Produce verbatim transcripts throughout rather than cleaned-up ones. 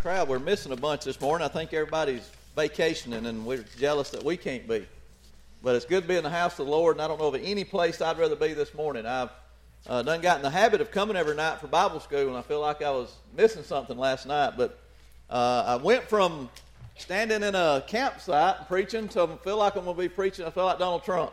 crowd, we're missing a bunch this morning. I think everybody's vacationing, and we're jealous that we can't be. But it's good to be in the house of the Lord, and I don't know of any place I'd rather be this morning. I've uh, done got in the habit of coming every night for Bible school, and I feel like I was missing something last night. But uh, I went from standing in a campsite and preaching to I feel like I'm going to be preaching. I feel like Donald Trump.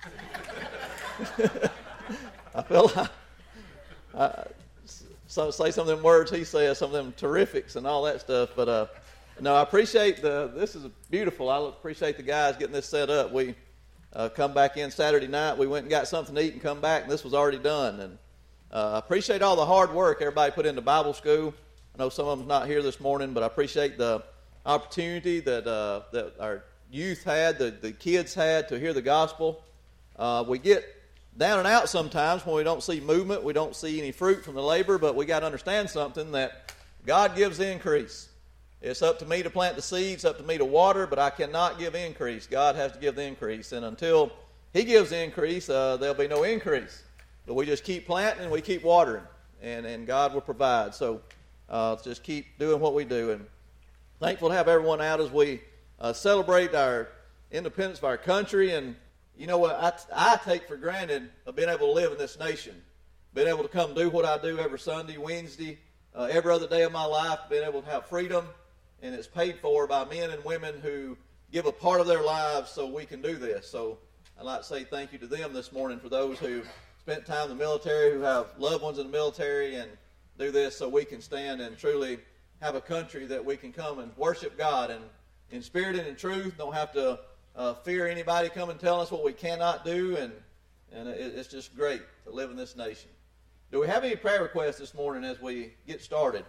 I feel like I, so say some of them words he says, some of them terrifics and all that stuff. But uh, no, I appreciate the. This is beautiful. I appreciate the guys getting this set up. We uh, come back in Saturday night. We went and got something to eat and come back, and this was already done. And uh, I appreciate all the hard work everybody put into Bible school. I know some of them's not here this morning, but I appreciate the opportunity that uh, that our youth had, the the kids had to hear the gospel. Uh, we get down and out sometimes when we don't see movement, we don't see any fruit from the labor, but we got to understand something, that God gives the increase. It's up to me to plant the seeds, up to me to water, but I cannot give increase. God has to give the increase, and until He gives the increase, uh, there'll be no increase. But we just keep planting and we keep watering, and, and God will provide. So uh, just keep doing what we do, and thankful to have everyone out as we uh, celebrate our independence of our country. And you know what, I, I take for granted of being able to live in this nation, being able to come do what I do every Sunday, Wednesday, uh, every other day of my life, being able to have freedom, and it's paid for by men and women who give a part of their lives so we can do this. So I'd like to say thank you to them this morning, for those who spent time in the military, who have loved ones in the military, and do this so we can stand and truly have a country that we can come and worship God and in spirit and in truth, don't have to Uh, fear anybody come and tell us what we cannot do, and and it, it's just great to live in this nation. Do we have any prayer requests this morning as we get started?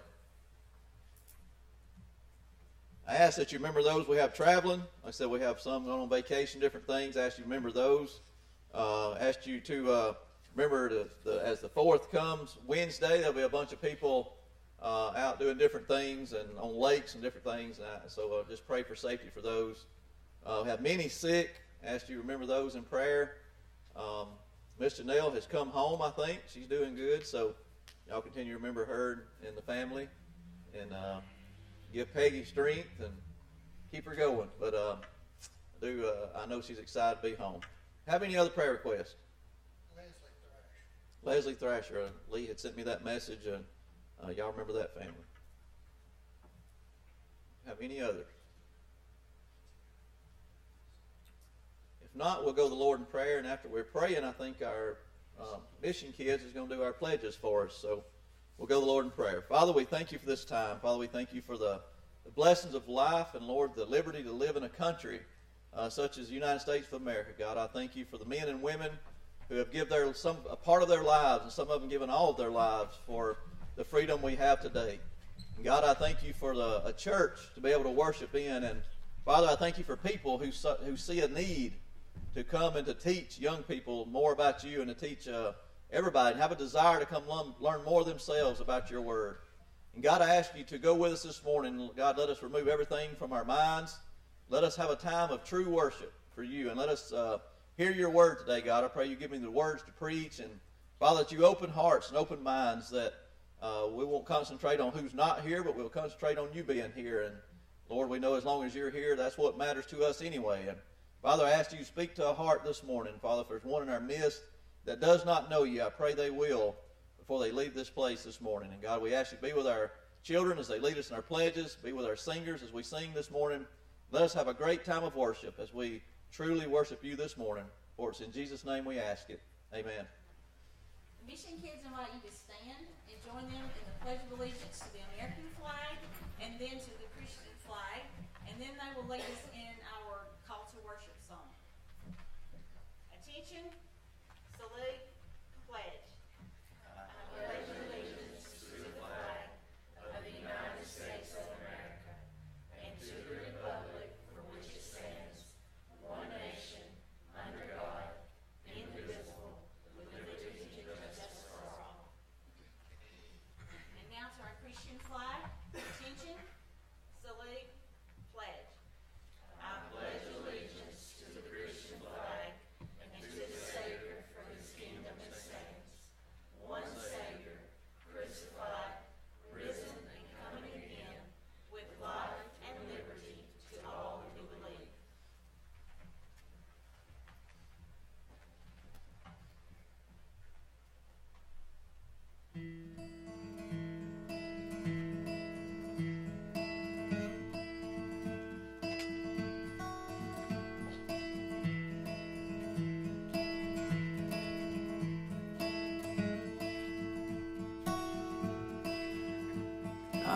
I ask that you remember those we have traveling. Like I said, we have some going on vacation, different things. I ask you to remember those. Uh, I ask you to uh, remember the, the, as the fourth comes, Wednesday, there'll be a bunch of people uh, out doing different things and on lakes and different things. And I, so uh, just pray for safety for those. Uh, we have many sick. I ask you to remember those in prayer. Um, Miss Janelle has come home, I think. She's doing good, so y'all continue to remember her and the family, and uh, give Peggy strength and keep her going. But uh, I do. Uh, I know she's excited to be home. Have any other prayer requests? Leslie Thrasher. Leslie Thrasher. Uh, Lee had sent me that message, and uh, y'all remember that family. Have any others? If not, we'll go to the Lord in prayer, and after we're praying, I think our uh, mission kids is going to do our pledges for us. So we'll go to the Lord in prayer. Father, we thank you for this time. Father, we thank you for the, the blessings of life, and Lord, the liberty to live in a country uh, such as the United States of America. God, I thank you for the men and women who have given their some a part of their lives, and some of them given all of their lives for the freedom we have today. And God, I thank you for the, a church to be able to worship in. And Father, I thank you for people who who see a need to come and to teach young people more about you, and to teach uh, everybody, and have a desire to come learn more themselves about your word. And God, I ask you to go with us this morning. God, let us remove everything from our minds. Let us have a time of true worship for you, and let us uh, hear your word today, God. I pray you give me the words to preach, and Father, that you open hearts and open minds, that uh, we won't concentrate on who's not here, but we'll concentrate on you being here. And Lord, we know as long as you're here, that's what matters to us anyway. And Father, I ask you to speak to a heart this morning. Father, if there's one in our midst that does not know you, I pray they will before they leave this place this morning. And God, we ask you to be with our children as they lead us in our pledges, be with our singers as we sing this morning. Let us have a great time of worship as we truly worship you this morning. For it's in Jesus' name we ask it. Amen. The mission kids invite you to stand and join them in the Pledge of Allegiance to the American flag, and then to the Christian flag, and then they will lead us in our call to worship song. Attention, salute, pledge. I pledge allegiance to the flag of the United States of America, and to the republic for which it stands, one nation, under God, indivisible, with liberty and justice for all. And now to our Christian flag. Attention, salute, pledge. I pledge allegiance to the Christian flag and to the state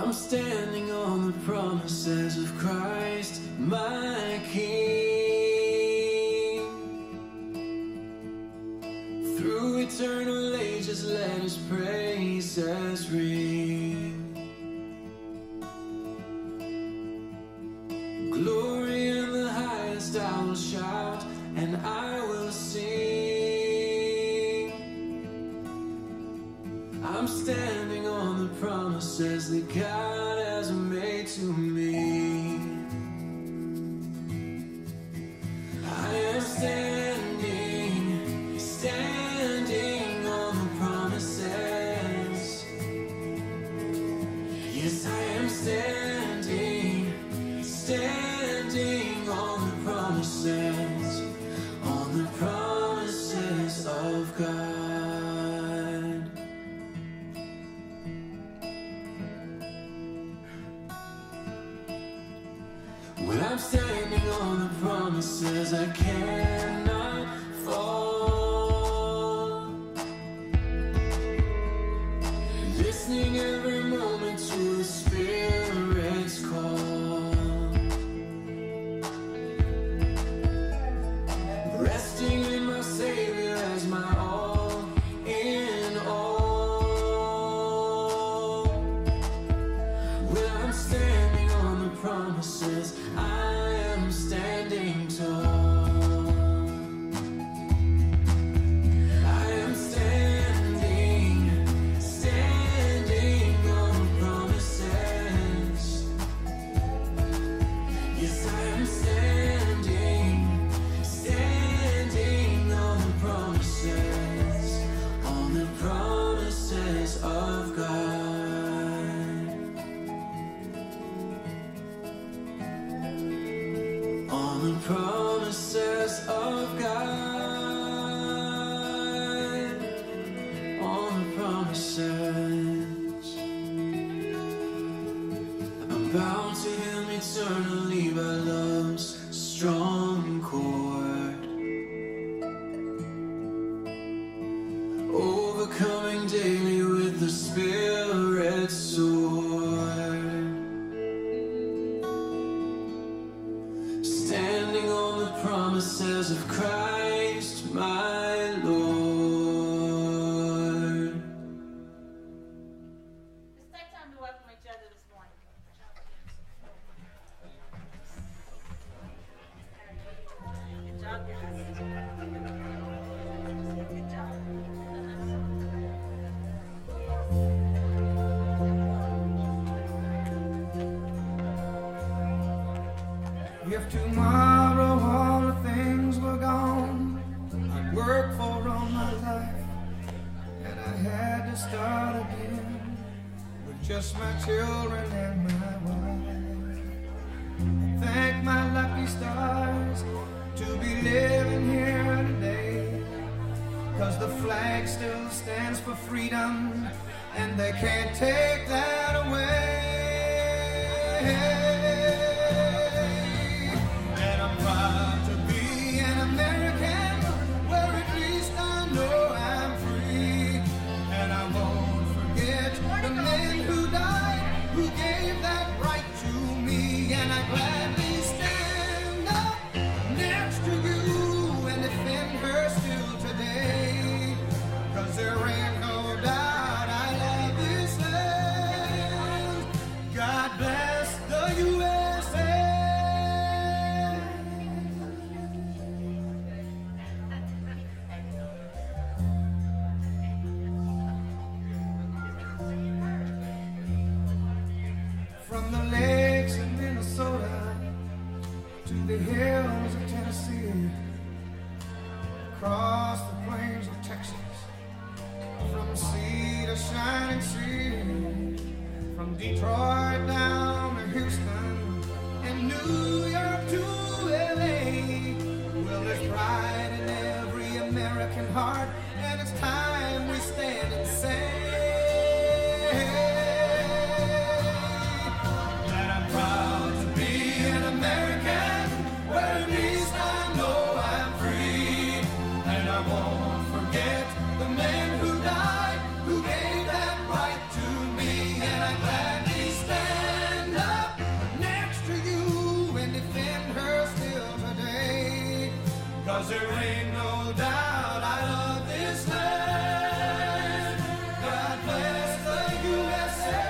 I'm standing on the promises of Christ, my King. Through eternal ages, let His praises ring. Glory in the highest I will shout, and I will sing. I'm standing on the promises that God has made to me. I am standing, standing on the promises. Yes, I am standing, standing on the promises, on the promises of God. When I'm standing on the promises, I cannot fall. Listening every moment to the Spirit's call. Resting in my Savior as my all in all. When I'm standing on the promises, I am standing tall. I am standing, standing on the promises. Yes, I am standing, standing on the promises, on the promises of God. On the promises of God, on the promises. I'm bound to Him eternally by love's strong cord, overcoming daily with the Spirit's sword. Standing on the promises of Christ, my Lord. Let's take time to welcome each other this morning. Good job, guys. Good job. If tomorrow all the things were gone, I'd work for all my life, and I had to start again with just my children and my wife. Thank my lucky stars to be living here today, 'cause the flag still stands for freedom, and they can't take that away. And I'm proud to be an American, where at least I know I'm free. And I won't forget the men who died, who gave that right to me. And I gladly stand up next to you and defend her still today. 'Cause there ain't no doubt I love this land. God bless the U S A. From the lakes of Minnesota to the hills of Tennessee, across the plains of Texas, from sea to shining sea, from Detroit down to Houston and New York to L A. Well, there's pride in every American heart, and it's time we stand and say that I'm proud to be an American, where at least I know I'm free. And 'cause there ain't no doubt I love this land. God bless the U S A.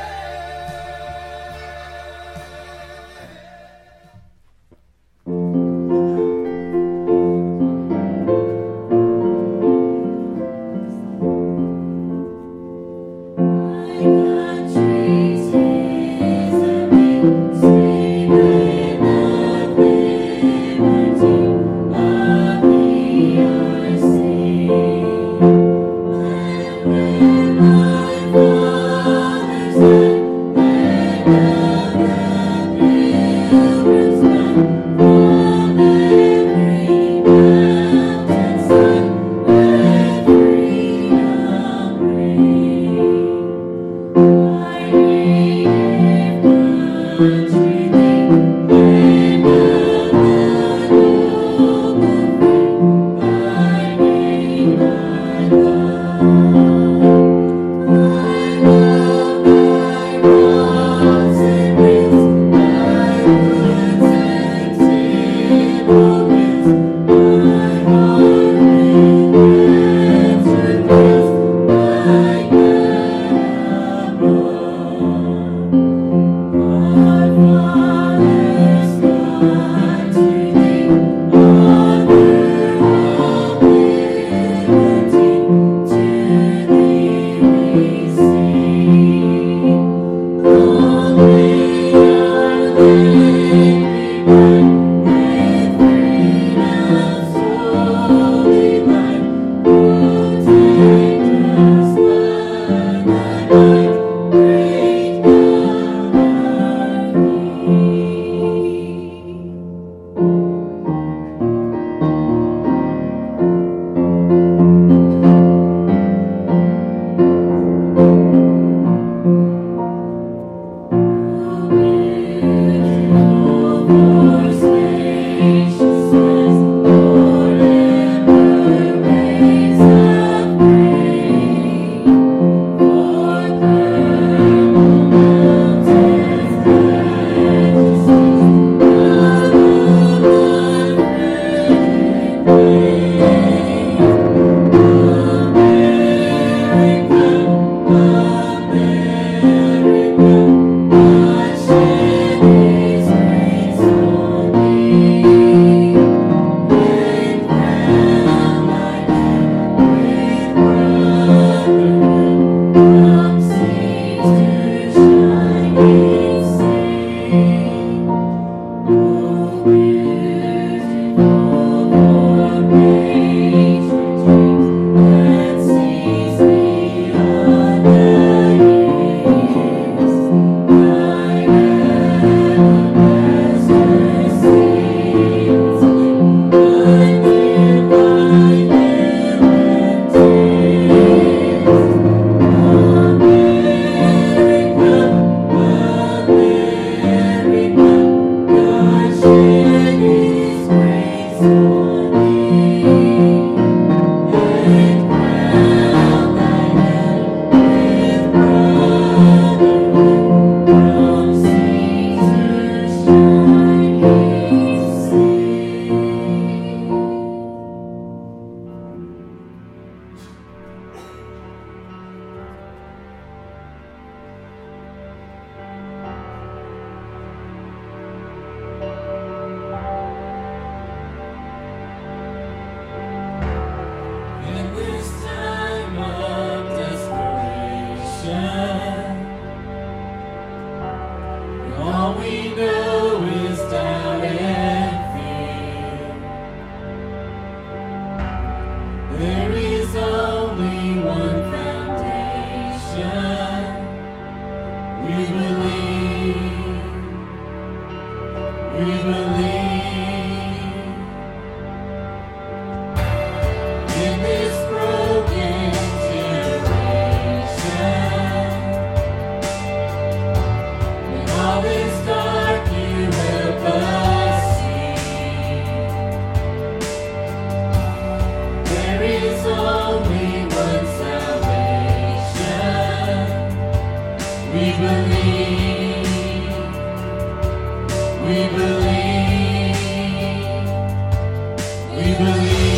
We believe.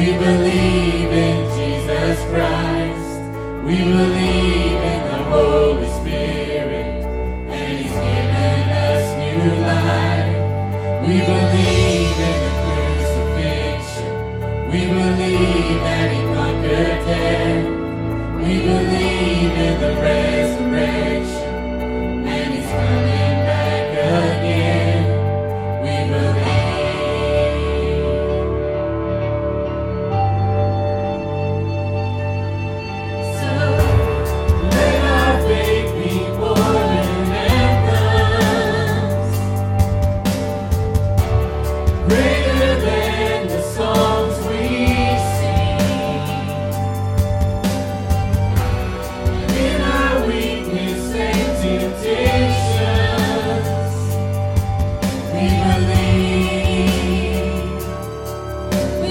We believe in Jesus Christ. We believe in the Holy Spirit, and He's given us new life. We believe in the crucifixion. We believe that He conquered death. We believe in the resurrection, and He's coming back again. We believe. So let our faith be more than anthems, greater than the songs we sing. In our weakness and temptations, we believe. We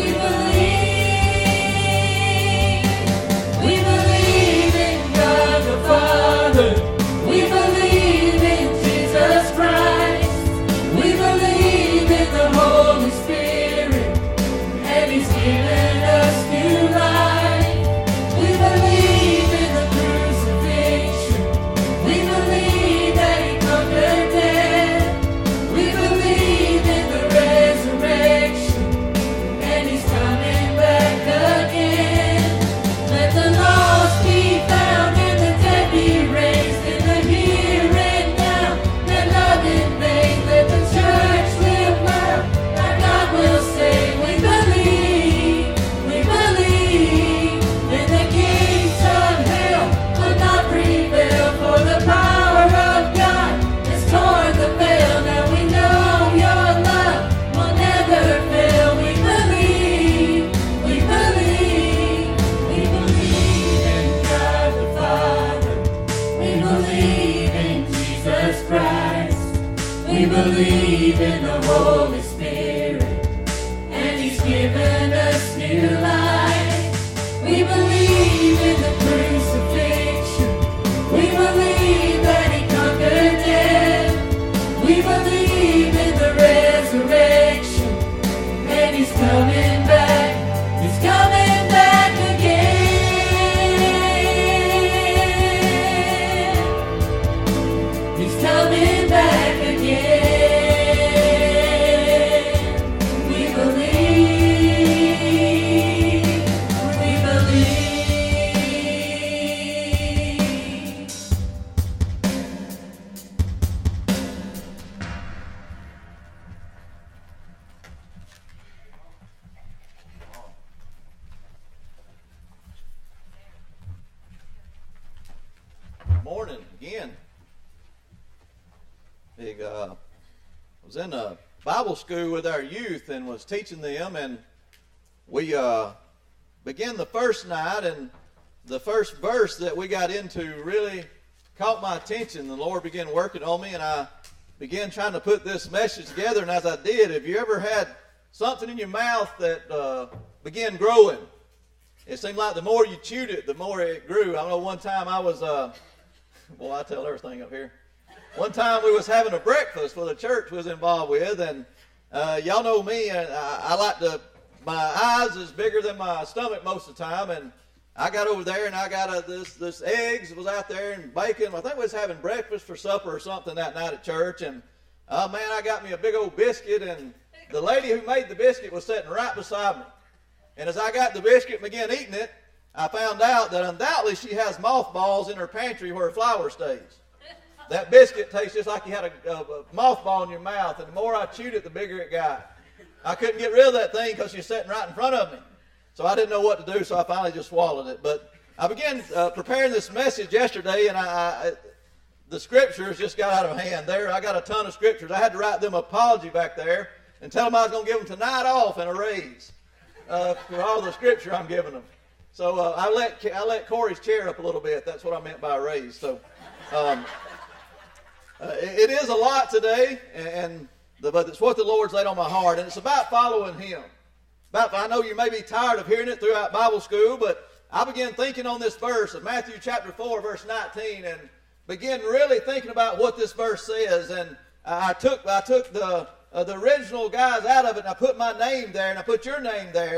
believe. We believe in God the Father. We believe in Jesus Christ. We believe in the Holy Spirit, and He's given us new life. We believe in the crucifixion. We believe that He conquered death. We believe in the resurrection, and He's coming back again. Let the lost be found and the dead be raised in the here and now. Let love invade. Let the church live loud. Our God will say, we believe, we believe. And the gates of hell will not prevail, for the power of God has torn the veil. Now we know your love will never fail. We believe, we believe, we believe in God the Father. We believe in Jesus Christ. We believe in the Holy Spirit, and He's given us new life. We believe in the crucifixion. We believe that He conquered death. We believe in the resurrection, and He's coming back. He's coming back again. He's coming back again. We believe. We believe. Morning again. Big, uh, was in a Bible school with our youth and was teaching them, and we uh, began the first night, and the first verse that we got into really caught my attention. The Lord began working on me, and I began trying to put this message together. And as I did, have you ever had something in your mouth that uh, began growing? It seemed like the more you chewed it, the more it grew. I know one time I was, uh, boy, I tell everything up here. One time we was having a breakfast with a church we was involved with, and uh, y'all know me, and I, I like to, my eyes is bigger than my stomach most of the time, and I got over there and I got a, this this eggs was out there and bacon. I think we was having breakfast for supper or something that night at church, and oh man, I got me a big old biscuit, and the lady who made the biscuit was sitting right beside me. And as I got the biscuit and began eating it, I found out that undoubtedly she has mothballs in her pantry where her flour stays. That biscuit tastes just like you had a, a, a mothball in your mouth, and the more I chewed it, the bigger it got. I couldn't get rid of that thing because she was sitting right in front of me. So I didn't know what to do, so I finally just swallowed it. But I began uh, preparing this message yesterday, and I, I, the scriptures just got out of hand there. I got a ton of scriptures. I had to write them an apology back there and tell them I was going to give them tonight off and a raise uh, for all the scripture I'm giving them. So uh, I let I let Corey's chair up a little bit. That's what I meant by a raise. So um, uh, it, it is a lot today, and the, but it's what the Lord's laid on my heart, and it's about following Him. About, I know you may be tired of hearing it throughout Bible school, but I began thinking on this verse of Matthew chapter four, verse nineteen, and began really thinking about what this verse says. And I took I took the uh, the original guys out of it, and I put my name there, and I put your name there, and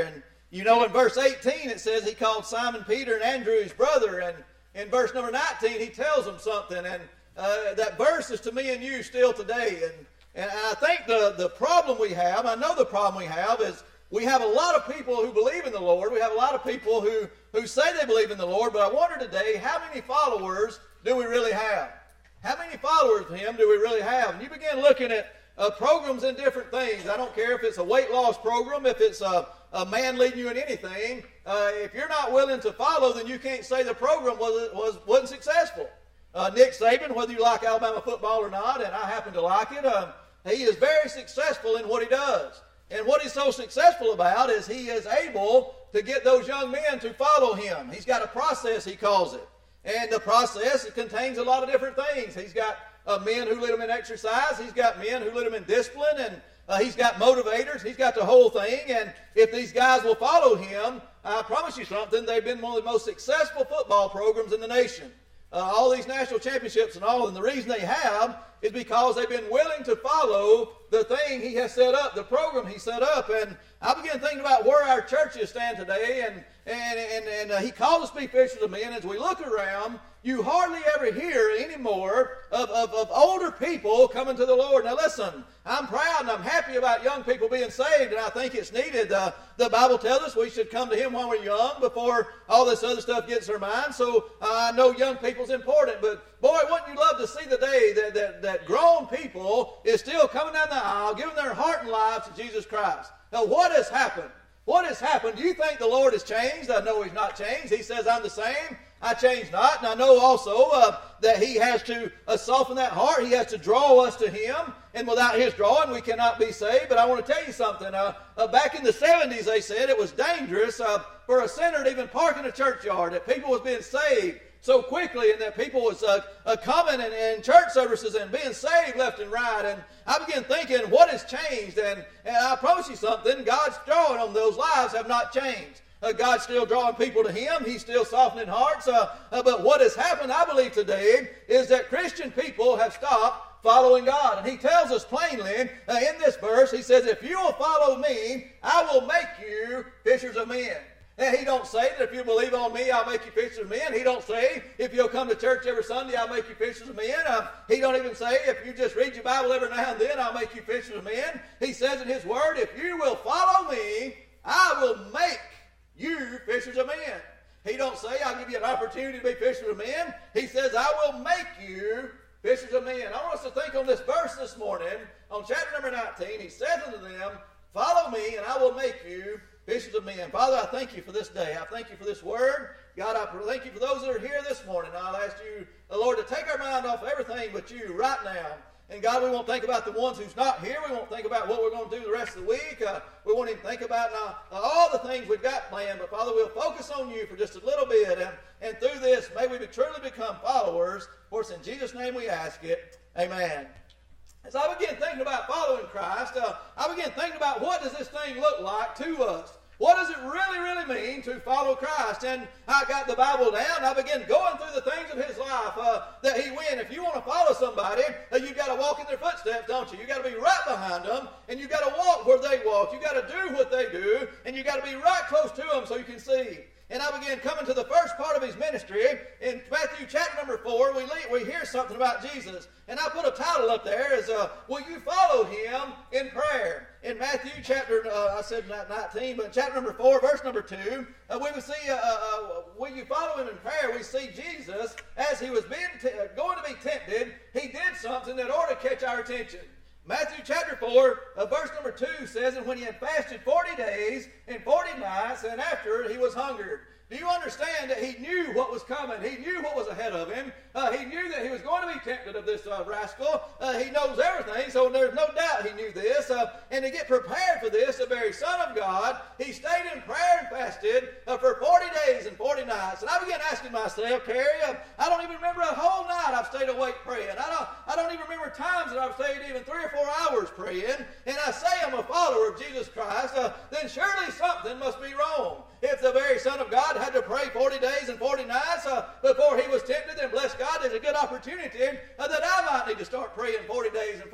You know, in verse eighteen it says he called Simon Peter and Andrew his brother, and in verse number nineteen he tells them something, and uh, that verse is to me and you still today. And, and I think the, the problem we have, I know the problem we have, is we have a lot of people who believe in the Lord. We have a lot of people who, who say they believe in the Lord, but I wonder today, how many followers do we really have? How many followers of Him do we really have? And you begin looking at uh, programs and different things. I don't care if it's a weight loss program, if it's a, a man leading you in anything. Uh, if you're not willing to follow, then you can't say the program was, was, wasn't successful. Uh, Nick Saban, whether you like Alabama football or not, and I happen to like it, um, he is very successful in what he does. And what he's so successful about is he is able to get those young men to follow him. He's got a process, he calls it. And the process, it contains a lot of different things. He's got uh, men who lead them in exercise. He's got men who lead them in discipline. And uh, he's got motivators. He's got the whole thing. And if these guys will follow him, I promise you something, they've been one of the most successful football programs in the nation. Uh, all these national championships and all, and the reason they have is because they've been willing to follow the thing he has set up, the program he set up. And I began thinking about where our churches stand today, and and and, and uh, he called us to be fishers of men. As we look around, you hardly ever hear anymore of, of, of older people coming to the Lord. Now listen, I'm proud and I'm happy about young people being saved, and I think it's needed. Uh, the Bible tells us we should come to Him while we're young before all this other stuff gets our mind. So uh, I know young people's important, but boy, wouldn't you love to see the day that, that, that grown people is still coming down the aisle, giving their heart and lives to Jesus Christ. Now what has happened? What has happened? Do you think the Lord has changed? I know He's not changed. He says, I'm the same. I change not. And I know also uh, that He has to uh, soften that heart. He has to draw us to Him. And without His drawing, we cannot be saved. But I want to tell you something. Uh, uh, back in the seventies, they said it was dangerous uh, for a sinner to even park in a churchyard, that people was being saved so quickly, and that people was uh, uh, coming in, in church services and being saved left and right. And I began thinking, what has changed? And, and I promise you something, God's drawing on those lives have not changed. Uh, God's still drawing people to Him. He's still softening hearts. Uh, uh, but what has happened, I believe, today is that Christian people have stopped following God. And He tells us plainly uh, in this verse, He says, if you will follow me, I will make you fishers of men. And He don't say that if you believe on me, I'll make you fishers of men. He don't say if you'll come to church every Sunday, I'll make you fishers of men. Uh, he don't even say if you just read your Bible every now and then, I'll make you fishers of men. He says in His Word, if you will follow me, I will make you fishers of men. He don't say I'll give you an opportunity to be fishers of men. He says I will make you fishers of men. I want us to think on this verse this morning, on chapter number nineteen. He says unto them, follow me and I will make you fishers of men. Father, I thank you for this day. I thank you for this word. God, I thank you for those that are here this morning. I'll ask you, Lord, to take our mind off everything but you right now. And God, we won't think about the ones who's not here. We won't think about what we're going to do the rest of the week. Uh, we won't even think about uh, all the things we've got planned. But Father, we'll focus on you for just a little bit. And, and through this, may we be truly become followers. For it's in Jesus' name we ask it. Amen. As I began thinking about following Christ, uh, I began thinking about what does this thing look like to us? What does it really, really mean to follow Christ? And I got the Bible down. I began going through the things of His life uh, that He went. If you want to follow somebody, uh, you've got to walk in their footsteps, don't you? You've got to be right behind them, and you've got to walk where they walk. You've got to do what they do, and you've got to be right close to them so you can see. And I began coming to the first part of His ministry. In Matthew chapter number four, we, lead, we hear something about Jesus. And I put a title up there as, uh, will you follow Him in prayer? In Matthew chapter, uh, I said nineteen, but in chapter number four, verse number two, uh, we will see, uh, uh, will you follow Him in prayer? We see Jesus, as He was being t- going to be tempted, He did something in order to catch our attention. Matthew chapter four, uh, verse number two says, and when He had fasted forty days and forty nights, and after He was hungered. Do you understand that He knew what was coming? He knew what was ahead of Him. Uh, he knew that He was going to be tempted of this uh, rascal. Uh, he knows everything, so there's no doubt He knew this. Uh, and to get prepared for this, the very Son of God, He stayed in prayer and fasted uh, for forty days and forty nights. And I began asking myself, Terry, uh, I don't even remember a whole night I've stayed awake praying. I don't, I don't even remember times that I've stayed even three or four hours praying. And I say I'm a follower of Jesus Christ, uh, then surely something must be wrong. If the very Son of God had to pray forty days and forty nights uh, before He was tempted, then bless God, there's a good opportunity uh, that I might need to start praying forty days and forty nights.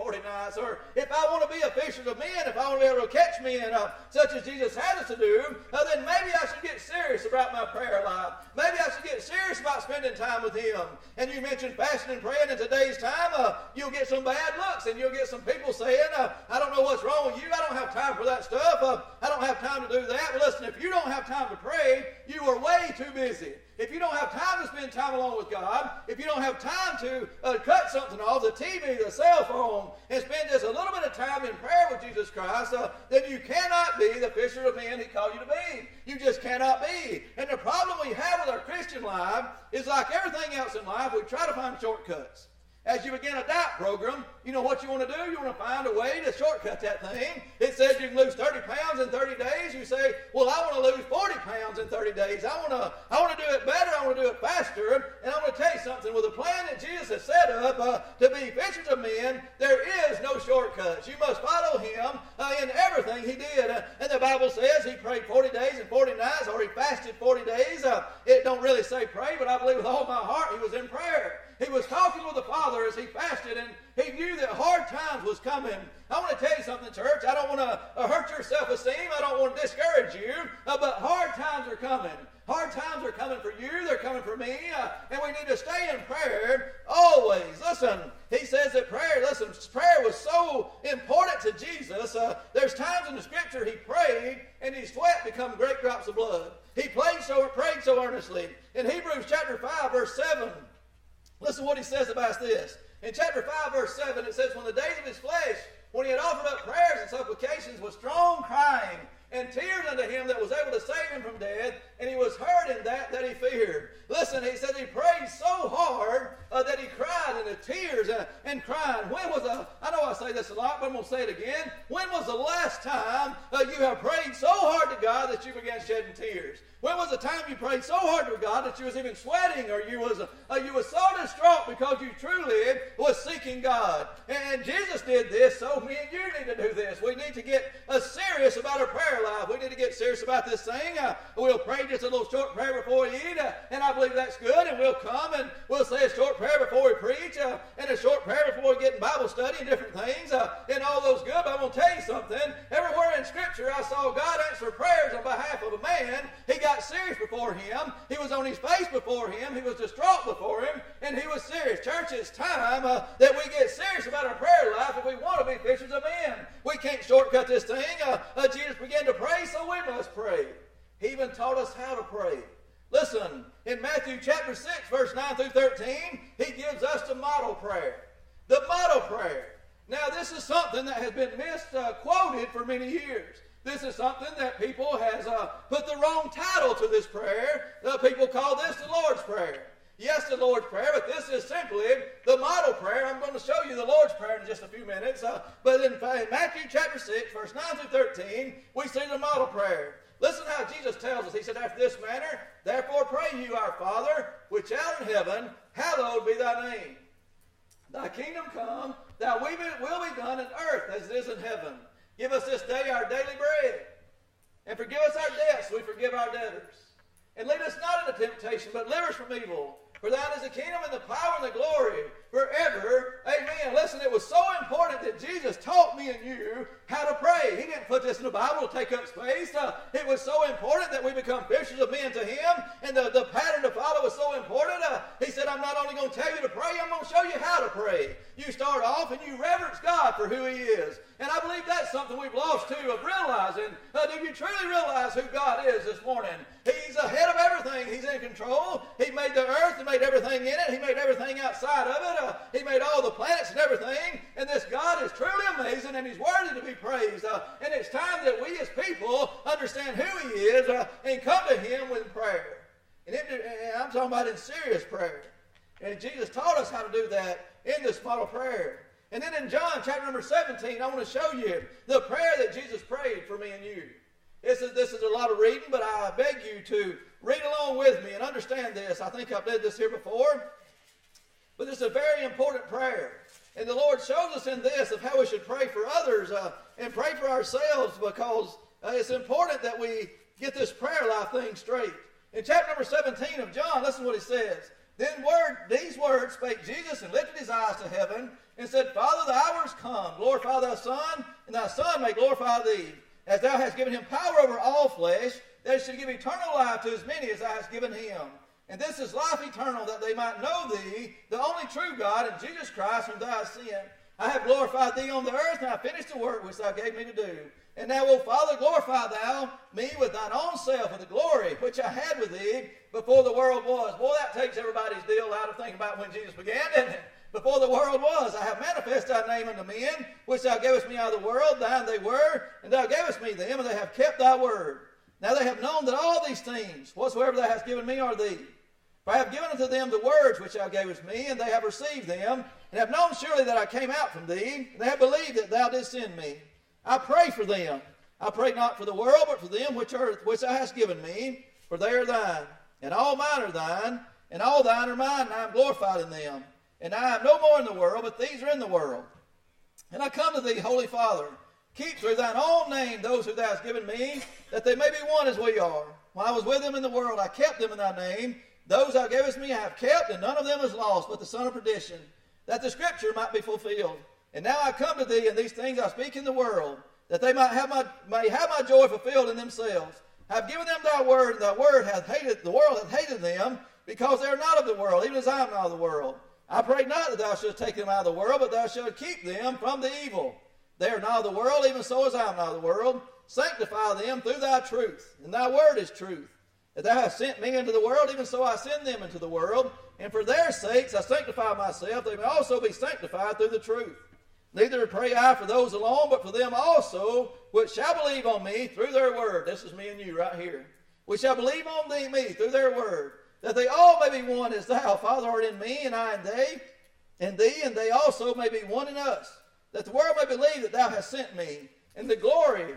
nights. Or if I want to be a fisher of men, if I want to be able to catch men uh, such as Jesus had us to do, uh, then maybe I should get serious about my prayer life. Maybe I should get serious about spending time with Him. And you mentioned fasting and praying in today's time. Uh, you'll get some bad looks, and you'll get some people saying, uh, I don't know what's wrong with you. I don't have time for that stuff. Uh, I don't have time to do that. But listen, if you don't have time to pray, you are way too busy. If you don't have time to spend time alone with God, if you don't have time to uh, cut something off, the T V, the cell phone, and spend just a little bit of time in prayer with Jesus Christ, uh, then you cannot be the fisher of men He called you to be. You just cannot be. And the problem we have with our Christian life is like everything else in life, we try to find shortcuts. As you begin a diet program, you know what you want to do? You want to find a way to shortcut that thing. It says you can lose thirty pounds in thirty days. You say, well, I want to lose forty pounds in thirty days. I want to I want to do it better. I want to do it faster. And I want to tell you something. With the plan that Jesus has set up uh, to be fishers of men, there is no shortcuts. You must follow Him uh, in everything He did. Uh, and the Bible says He prayed forty days and forty nights, or He fasted forty days. Uh, it don't really say pray, but I believe with all my heart He was in prayer. He was talking with the Father as He fasted, and He knew that hard times was coming. I want to tell you something, church. I don't want to uh, hurt your self-esteem. I don't want to discourage you, uh, but hard times are coming. Hard times are coming for you. They're coming for me, uh, and we need to stay in prayer always. Listen, He says that prayer, listen, prayer was so important to Jesus. Uh, there's times in the Scripture He prayed, and His sweat become great drops of blood. He prayed so, prayed so earnestly. In Hebrews chapter five, verse seven, listen what He says about this. In chapter five, verse seven, it says, when the days of His flesh, when He had offered up prayers and supplications with strong crying and tears unto Him that was able to save him from death, and he was heard in that that he feared. Listen, he said he prayed so hard uh, that he cried in the tears uh, and crying. When was a, I know I say this a lot, but I'm going to say it again. When was the last time uh, you have prayed so hard to God that you began shedding tears? When was the time you prayed so hard to God that you was even sweating, or you was uh, you was so distraught because you truly was seeking God? And Jesus did this, so me and you need to do this. We need to get uh, serious about our prayer life. We need to get serious about this thing. Uh, we'll pray just a little short prayer before we eat, uh, and I believe that's good. And we'll come and we'll say a short prayer before we preach, uh, and a short prayer before we get in Bible study and different things, uh, and all those good. But I'm going to tell you something. Everywhere in Scripture I saw God answer prayers on behalf of a man. He got serious before Him. He was on his face before Him. He was distraught before Him, and he was serious. Church, it's time uh, that we get serious about our prayer life if we want to be fishers of men. We can't shortcut this thing. Uh, uh, Jesus began to pray, so we must pray. He even taught us how to pray. Listen, in Matthew chapter six, verse nine through thirteen, He gives us the model prayer. The model prayer. Now, this is something that has been misquoted uh, for many years. This is something that people has uh, put the wrong title to this prayer. Uh, people call this the Lord's Prayer. Yes, the Lord's Prayer, but this is simply the model prayer. I'm going to show you the Lord's Prayer in just a few minutes. Uh, but in, in Matthew chapter six, verse nine through thirteen, we see the model prayer. Listen how Jesus tells us. He said, after this manner, therefore pray you, our Father, which art in heaven, hallowed be thy name. Thy kingdom come, thy will be, will be done in earth as it is in heaven. Give us this day our daily bread, and forgive us our debts, we forgive our debtors. And lead us not into temptation, but deliver us from evil. For thine is the kingdom and the power and the glory forever. Amen. Listen, it was so important that Jesus taught me and you how to pray. He didn't put this in the Bible to take up space. Uh, it was so important that we become fishers of men to Him. And the, the pattern to follow was so important. Uh, he said, I'm not only going to tell you to pray, I'm going to show you how to pray. You start off and you reverence God for who He is. And I believe that's something we've lost too, of realizing, uh, do you truly realize who God is this morning? He's ahead of everything. He's in control. He made the earth and made everything in it. He made everything outside of it. Uh, he made all the planets and everything. And this God is truly amazing, and He's worthy to be praised. Uh, and it's time that we as people understand who He is uh, and come to Him with prayer. And, it, and I'm talking about in serious prayer. And Jesus taught us how to do that in this model prayer. And then in John chapter number seventeen, I want to show you the prayer that Jesus prayed for me and you. This is, this is a lot of reading, but I beg you to read along with me and understand this. I think I've done this here before. But this is a very important prayer. And the Lord shows us in this of how we should pray for others uh, and pray for ourselves, because uh, it's important that we get this prayer life thing straight. In chapter number seventeen of John, listen to what He says. Then word, these words spake Jesus, and lifted his eyes to heaven, and said, Father, the hour is come. Glorify thy Son, and thy Son may glorify thee, as thou hast given him power over all flesh, that he should give eternal life to as many as thou hast given him. And this is life eternal, that they might know thee, the only true God, and Jesus Christ, whom thou hast sent. I have glorified thee on the earth, and I have finished the work which thou gave me to do. And now, O Father, glorify thou me with thine own self, with the glory which I had with thee before the world was. Boy, that takes everybody's deal out of thinking about when Jesus began, doesn't it? Before the world was, I have manifested thy name unto men, which thou gavest me out of the world. Thine they were, and thou gavest me them, and they have kept thy word. Now they have known that all these things, whatsoever thou hast given me, are thee. For I have given unto them the words which thou gavest me, and they have received them, and have known surely that I came out from thee, and they have believed that thou didst send me. I pray for them. I pray not for the world, but for them which are which thou hast given me, for they are thine. And all mine are thine, and all thine are mine, and I am glorified in them. And I am no more in the world, but these are in the world. And I come to thee, Holy Father, keep through thine own name those who thou hast given me, that they may be one as we are. When I was with them in the world, I kept them in thy name. Those thou gavest me I have kept, and none of them is lost, but the son of perdition, that the scripture might be fulfilled. And now I come to thee, and these things I speak in the world, that they might have my may have my joy fulfilled in themselves. I have given them thy word, and thy word hath hated, the world hath hated them, because they are not of the world, even as I am not of the world. I pray not that thou shouldst take them out of the world, but thou shalt keep them from the evil. They are not of the world, even so as I am not of the world. Sanctify them through thy truth, and thy word is truth. That thou hast sent me into the world, even so I send them into the world. And for their sakes I sanctify myself, they may also be sanctified through the truth. Neither pray I for those alone, but for them also, which shall believe on me through their word. This is me and you right here. Which shall believe on thee, me, through their word, that they all may be one as thou, Father, art in me, and I in they, and thee, and they also may be one in us, that the world may believe that thou hast sent me, and the glory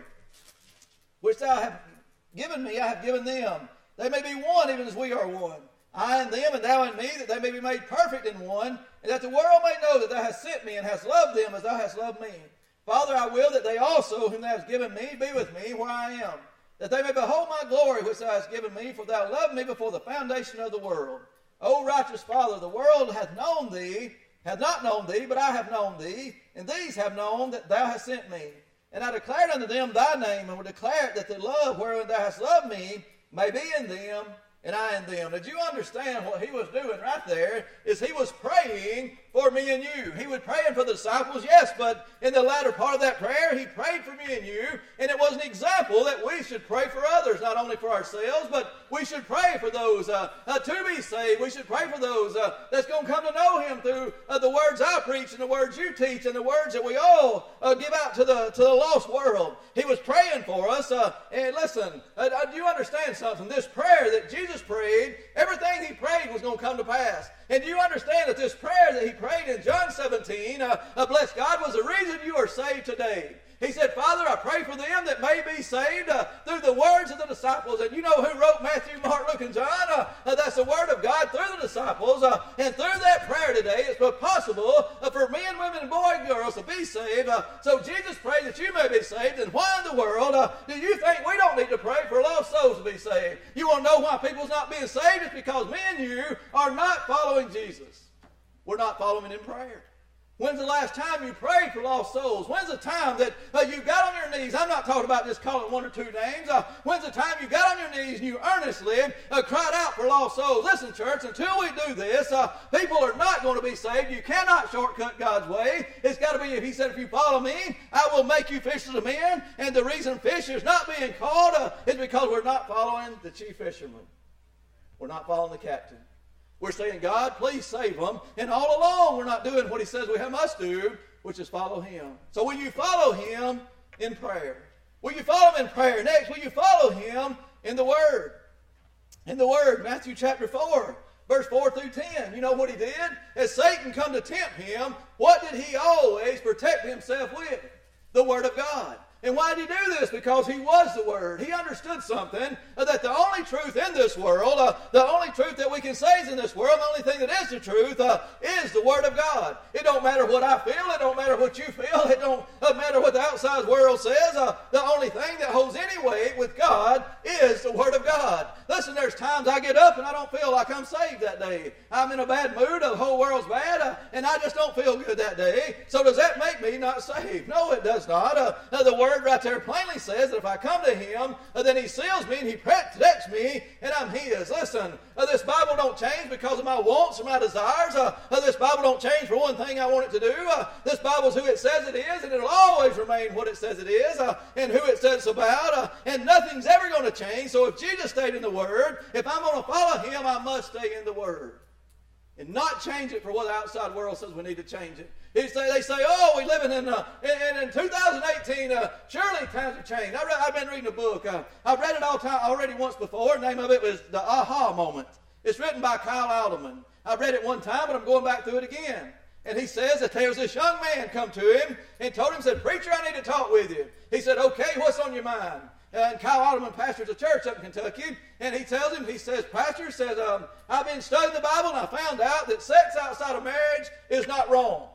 which thou hast given me, I have given them. They may be one, even as we are one. I and them, and thou and me, that they may be made perfect in one, and that the world may know that thou hast sent me, and hast loved them as thou hast loved me. Father, I will that they also, whom thou hast given me, be with me where I am, that they may behold my glory which thou hast given me, for thou loved me before the foundation of the world. O righteous Father, the world hath known thee, hath not known thee, but I have known thee, and these have known that thou hast sent me. And I declared unto them thy name, and will declare that the love wherein thou hast loved me may be in them, and I in them. Did you understand what he was doing right there? Is he was praying for me and you. He was praying for the disciples, yes, but in the latter part of that prayer, he prayed for me and you, and it was an example that we should pray for others, not only for ourselves, but we should pray for those uh, uh, to be saved. We should pray for those uh, that's going to come to know him through uh, the words I preach and the words you teach and the words that we all uh, give out to the to the lost world. He was praying for us, uh, and listen, uh, do you understand something? This prayer that Jesus prayed, everything he prayed was going to come to pass. And do you understand that this prayer that he prayed in John seventeen, uh, uh, bless God, was the reason you are saved today? He said, Father, I pray for them that may be saved uh, through the words of the disciples. And you know who wrote Matthew, Mark, Luke, and John? Uh, uh, that's the word of God through the disciples. Uh, and through that prayer today, it's possible uh, for men, women, and boys and girls to be saved. Uh, so Jesus prayed that you may be saved. And why in the world uh, do you think we don't need to pray for lost souls to be saved? You want to know why people's not being saved? It's because me and you are not following Jesus. We're not following him in prayer. When's the last time you prayed for lost souls? When's the time that uh, you got on your knees? I'm not talking about just calling one or two names. Uh, when's the time you got on your knees and you earnestly uh, cried out for lost souls? Listen, church, until we do this, uh, people are not going to be saved. You cannot shortcut God's way. It's got to be, if he said, if you follow me, I will make you fishers of men. And the reason fish is not being caught uh, is because we're not following the chief fisherman. We're not following the captain. We're saying, God, please save them. And all along, we're not doing what he says we must do, which is follow him. So will you follow him in prayer? Will you follow him in prayer? Next, will you follow him in the Word? In the Word, Matthew chapter four, verse four through ten. You know what he did? As Satan come to tempt him, what did he always protect himself with? The Word of God. And why did he do this? Because he was the Word. He understood something, uh, that the only truth in this world, uh, the only truth that we can say is in this world, the only thing that is the truth uh, is the Word of God. It don't matter what I feel. It don't matter what you feel. It don't uh, matter what the outside world says. Uh, the only thing that holds any weight with God is the Word of God. Listen, listen, there's times I get up and I don't feel like I'm saved that day. I'm in a bad mood, the whole world's bad, uh, and I just don't feel good that day. So does that make me not saved? No, it does not. Uh, uh, the word right there plainly says that if I come to him, uh, then he seals me and he protects me, and I'm his. Listen, uh, this Bible don't change because of my wants or my desires. Uh, uh, this Bible don't change for one thing I want it to do. Uh, this Bible's who it says it is, and it'll always remain what it says it is, uh, and who it says it's about, uh, and nothing's ever going to change. So if Jesus stayed in the Word, if I'm going to follow him, I must stay in the Word and not change it for what the outside world says we need to change it. He say, they say, oh, we living in, uh, in, in two thousand eighteen, uh, surely times have changed. I read, I've been reading a book. Uh, I've read it all time, already once before. The name of it was The Aha Moment. It's written by Kyle Alderman. I've read it one time, but I'm going back through it again. And he says that there was this young man come to him and told him, said, preacher, I need to talk with you. He said, okay, what's on your mind? And Kyle Alderman pastors a church up in Kentucky, and he tells him, he says, pastor, says, um, I've been studying the Bible, and I found out that sex outside of marriage is not wrong.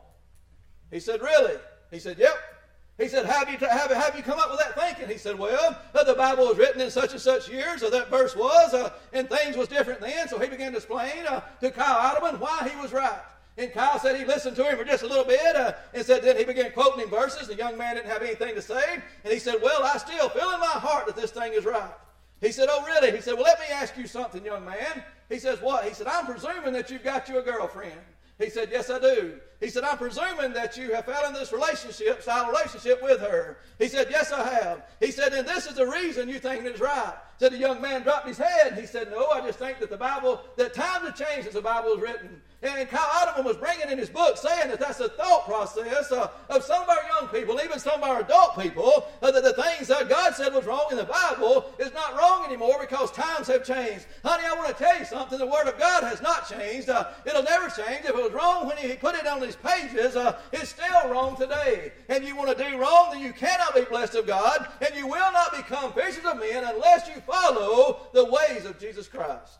He said, really? He said, yep. He said, have you, have, have you come up with that thinking? He said, well, uh, the Bible was written in such and such years, so that verse was, uh, and things was different then. So he began to explain uh, to Kyle Alderman why he was right. And Kyle said he listened to him for just a little bit, uh, and said then he began quoting him verses. The young man didn't have anything to say, and he said, well, I still feel in my heart that this thing is right. He said, oh, really? He said, well, let me ask you something, young man. He says, what? He said, I'm presuming that you've got you a girlfriend. He said, yes, I do. He said, I'm presuming that you have fell in this relationship, style relationship with her. He said, yes, I have. He said, and this is the reason you think it is right. Said the young man dropped his head. He said, no, I just think that the Bible, that times have changed since the Bible was written. And Kyle Alderman was bringing in his book saying that that's a thought process uh, of some of our young people, even some of our adult people, uh, that the things that God said was wrong in the Bible is not wrong anymore because times have changed. Honey, I want to tell you something. The Word of God has not changed. Uh, it'll never change. If it was wrong when he put it on these pages, uh, it's still wrong today. And you want to do wrong, then you cannot be blessed of God, and you will not become fishers of men unless you follow the ways of Jesus Christ.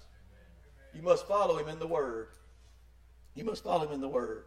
You must follow him in the Word. You must follow him in the Word.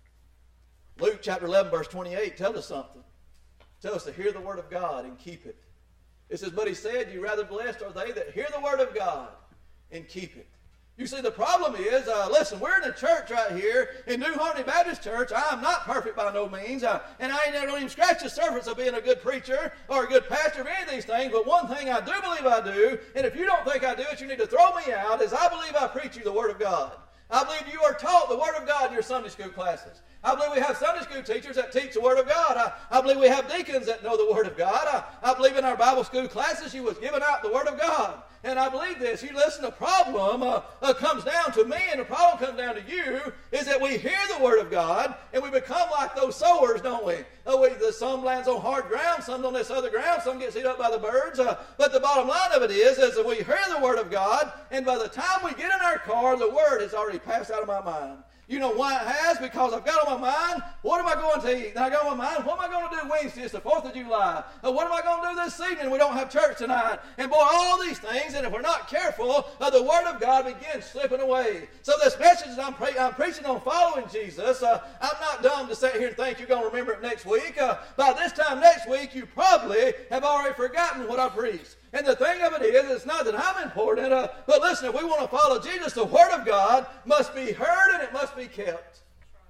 Luke chapter eleven, verse twenty-eight tells us something. Tells us to hear the Word of God and keep it. It says, but he said, you rather blessed are they that hear the Word of God and keep it. You see, the problem is, uh, listen, we're in a church right here, in New Harmony Baptist Church. I am not perfect by no means, uh, and I ain't, I don't even scratch the surface of being a good preacher or a good pastor of any of these things, but one thing I do believe I do, and if you don't think I do it, you need to throw me out, is I believe I preach you the Word of God. I believe you are taught the Word of God in your Sunday school classes. I believe we have Sunday school teachers that teach the Word of God. I, I believe we have deacons that know the Word of God. I, I believe in our Bible school classes you was giving out the Word of God. And I believe this. You listen, the problem uh, uh, comes down to me, and the problem comes down to you, is that we hear the Word of God, and we become like those sowers, don't we? Uh, we the, some lands on hard ground, some on this other ground, some gets eaten up by the birds. Uh, but the bottom line of it is, is that we hear the Word of God, and by the time we get in our car, the Word has already passed out of my mind. You know why it has? Because I've got on my mind, what am I going to eat? And I got on my mind, what am I going to do Wednesday? It's the fourth of July. Uh, what am I going to do this evening? We don't have church tonight. And boy, all these things, and if we're not careful, uh, the Word of God begins slipping away. So this message that I'm, pre- I'm preaching on following Jesus, uh, I'm not dumb to sit here and think you're going to remember it next week. Uh, by this time next week, you probably have already forgotten what I preached. And the thing of it is, it's not that I'm important, uh, but listen, if we want to follow Jesus, the Word of God must be heard and it must be kept.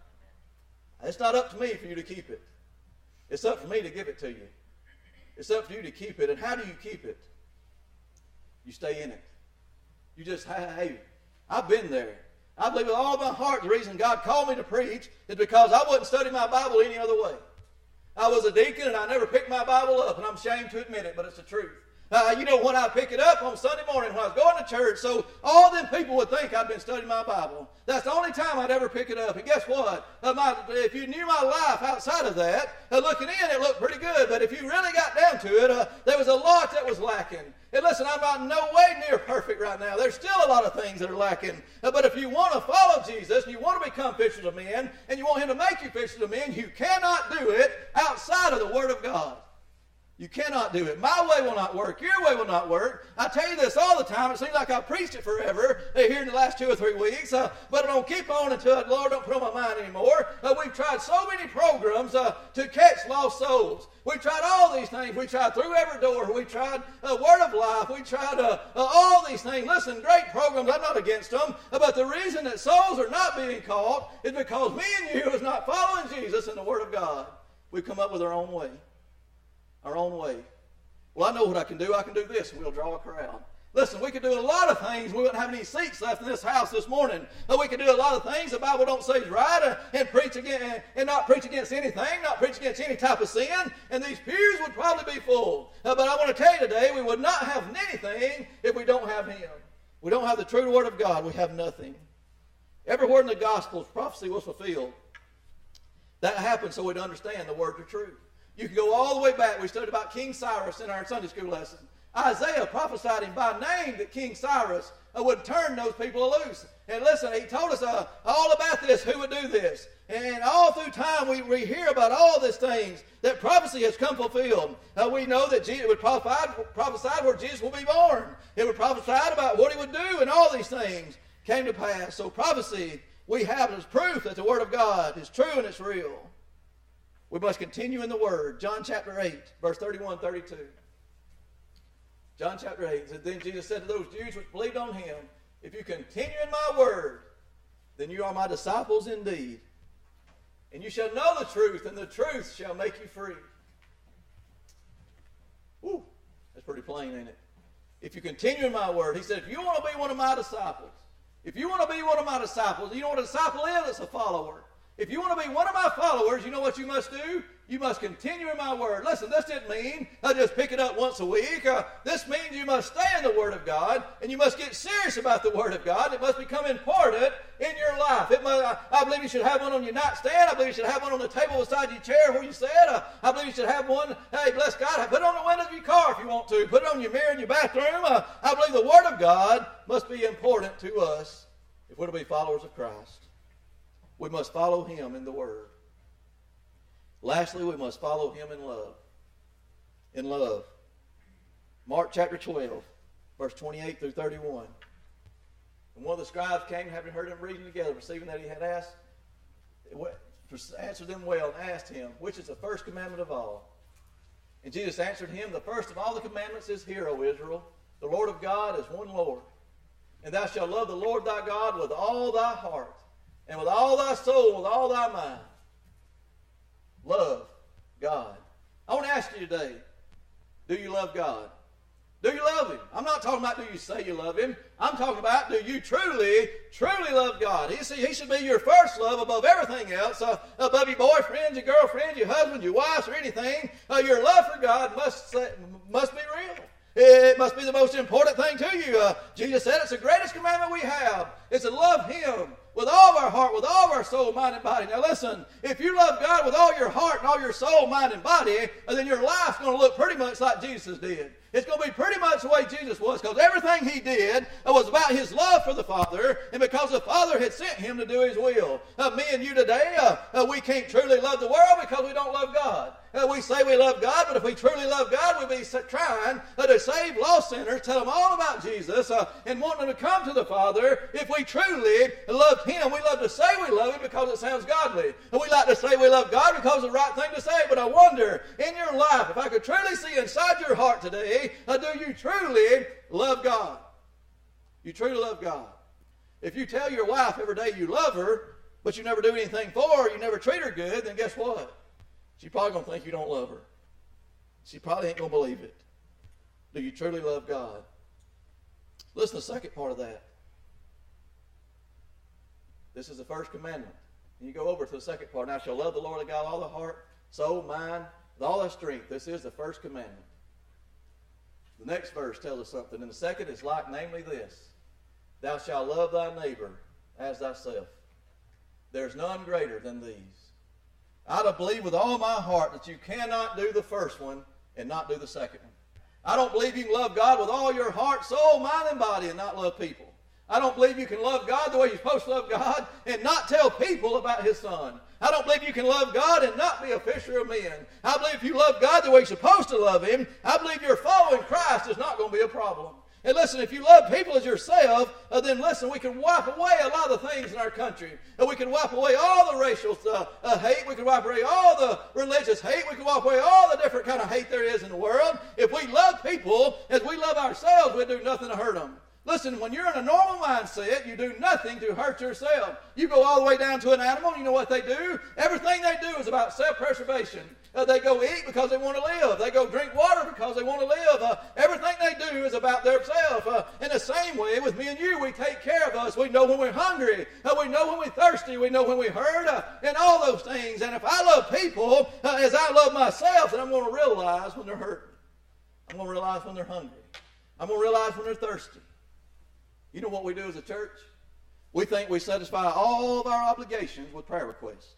It's not up to me for you to keep it. It's up for me to give it to you. It's up for you to keep it. And how do you keep it? You stay in it. You just, hey, I've been there. I believe with all my heart the reason God called me to preach is because I wouldn't study my Bible any other way. I was a deacon and I never picked my Bible up, and I'm ashamed to admit it, but it's the truth. Uh, you know, when I pick it up on Sunday morning when I was going to church, so all them people would think I'd been studying my Bible. That's the only time I'd ever pick it up. And guess what? Uh, my, if you knew my life outside of that, uh, looking in, it looked pretty good. But if you really got down to it, uh, there was a lot that was lacking. And listen, I'm not no way near perfect right now. There's still a lot of things that are lacking. Uh, but if you want to follow Jesus, and you want to become fishers of men, and you want him to make you fishers of men, you cannot do it outside of the Word of God. You cannot do it. My way will not work. Your way will not work. I tell you this all the time. It seems like I've preached it forever uh, here in the last two or three weeks. Uh, but I don't keep on until the Lord don't put on my mind anymore. Uh, we've tried so many programs uh, to catch lost souls. We tried all these things. We tried Through Every Door. We tried uh, Word of Life. We tried uh, uh, all these things. Listen, great programs. I'm not against them. Uh, but the reason that souls are not being caught is because me and you is not following Jesus and the Word of God. We've come up with our own way. Our own way. Well, I know what I can do. I can do this, and we'll draw a crowd. Listen, we could do a lot of things. We wouldn't have any seats left in this house this morning. But we could do a lot of things the Bible don't say is right, uh, and preach against, and, and not preach against anything, not preach against any type of sin. And these pews would probably be full. Uh, but I want to tell you today, we would not have anything if we don't have Him. We don't have the true Word of God. We have nothing. Everywhere in the Gospels, prophecy was fulfilled. That happened so we'd understand the words are true. You can go all the way back. We studied about King Cyrus in our Sunday school lesson. Isaiah prophesied him by name that King Cyrus uh, would turn those people loose. And listen, he told us uh, all about this, who would do this. And all through time we, we hear about all these things, that prophecy has come fulfilled. Uh, we know that Jesus would prophesy, prophesy where Jesus will be born. It would prophesy about what he would do, and all these things came to pass. So prophecy we have as proof that the Word of God is true and it's real. We must continue in the Word. John chapter eight, verse thirty-one, thirty-two. John chapter eight. Then Jesus said to those Jews which believed on Him, if you continue in my Word, then you are my disciples indeed. And you shall know the truth, and the truth shall make you free. Whew, that's pretty plain, ain't it? If you continue in my Word, He said, if you want to be one of my disciples, if you want to be one of my disciples, you know what a disciple is? It's a follower. If you want to be one of my followers, you know what you must do? You must continue in my Word. Listen, this didn't mean I just pick it up once a week. Uh, this means you must stay in the Word of God, and you must get serious about the Word of God. It must become important in your life. It must, I, I believe you should have one on your nightstand. I believe you should have one on the table beside your chair where you sit. Uh, I believe you should have one, hey, bless God, put it on the windows of your car if you want to. Put it on your mirror in your bathroom. Uh, I believe the Word of God must be important to us if we're to be followers of Christ. We must follow Him in the Word. Lastly, we must follow Him in love. In love. Mark chapter twelve, verse twenty-eight through thirty-one. And one of the scribes came, having heard them reading together, perceiving that he had asked, answered them well, and asked him, which is the first commandment of all? And Jesus answered him, the first of all the commandments is, hear, O Israel, the Lord of God is one Lord. And thou shalt love the Lord thy God with all thy heart, and with all thy soul, with all thy mind. Love God. I want to ask you today, do you love God? Do you love Him? I'm not talking about do you say you love Him. I'm talking about do you truly, truly love God? He, he should be your first love above everything else, uh, above your boyfriends, your girlfriends, your husbands, your wives, or anything. Uh, your love for God must, must be real. It must be the most important thing to you. Uh, Jesus said it's the greatest commandment we have. It's to love Him with all of our heart, with all of our soul, mind, and body. Now listen, if you love God with all your heart and all your soul, mind, and body, then your life's going to look pretty much like Jesus did. It's going to be pretty much the way Jesus was, because everything He did was about His love for the Father, and because the Father had sent Him to do His will. Uh, me and you today, uh, uh, we can't truly love the world because we don't love God. Uh, we say we love God, but if we truly love God, we'll be trying uh, to save lost sinners, tell them all about Jesus, uh, and want them to come to the Father. If we truly love Him, we love to say we love Him because it sounds godly. And we like to say we love God because it's the right thing to say, but I wonder, in your life, if I could truly see inside your heart today, uh, do you truly love God? You truly love God. If you tell your wife every day you love her, but you never do anything for her, you never treat her good, then guess what? She's probably going to think you don't love her. She probably ain't going to believe it. Do you truly love God? Listen to the second part of that. This is the first commandment. And you go over to the second part. Now shall love the Lord thy God with all thy heart, soul, mind, with all thy strength. This is the first commandment. The next verse tells us something. And the second is like, namely this. Thou shalt love thy neighbor as thyself. There's none greater than these. I don't believe with all my heart that you cannot do the first one and not do the second one. I don't believe you can love God with all your heart, soul, mind, and body and not love people. I don't believe you can love God the way you're supposed to love God and not tell people about His Son. I don't believe you can love God and not be a fisher fisher of men. I believe if you love God the way you're supposed to love Him, I believe your following Christ is not going to be a problem. And listen, if you love people as yourself, uh, then listen, we can wipe away a lot of the things in our country. And we can wipe away all the racial uh, uh, hate. We can wipe away all the religious hate. We can wipe away all the different kind of hate there is in the world. If we love people as we love ourselves, we do nothing to hurt them. Listen, when you're in a normal mindset, you do nothing to hurt yourself. You go all the way down to an animal, you know what they do? Everything they do is about self-preservation. Uh, they go eat because they want to live. They go drink water because they want to live. Uh, everything they do is about themselves. Uh, in the same way, with me and you, we take care of us. We know when we're hungry. Uh, we know when we're thirsty. We know when we're hurt. Uh, and all those things. And if I love people uh, as I love myself, then I'm going to realize when they're hurting. I'm going to realize when they're hungry. I'm going to realize when they're thirsty. You know what we do as a church? We think we satisfy all of our obligations with prayer requests.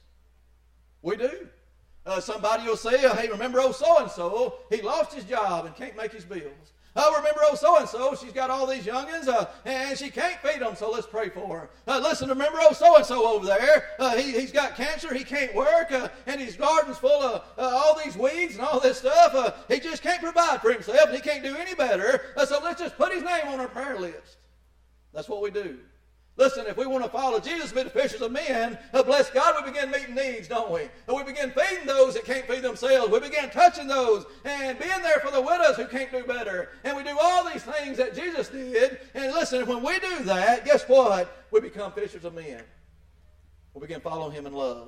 We do. Uh, somebody will say, hey, remember old so-and-so, he lost his job and can't make his bills. Oh, remember old so-and-so, she's got all these youngins uh, and she can't feed them, so let's pray for her. Uh, listen, remember old so-and-so over there, uh, he, he's got cancer, he can't work, uh, and his garden's full of uh, all these weeds and all this stuff. Uh, he just can't provide for himself and he can't do any better, uh, so let's just put his name on our prayer list. That's what we do. Listen, if we want to follow Jesus and be the fishers of men, uh, bless God, we begin meeting needs, don't we? And we begin feeding those that can't feed themselves. We begin touching those and being there for the widows who can't do better. And we do all these things that Jesus did. And listen, when we do that, guess what? We become fishers of men. We begin following Him in love.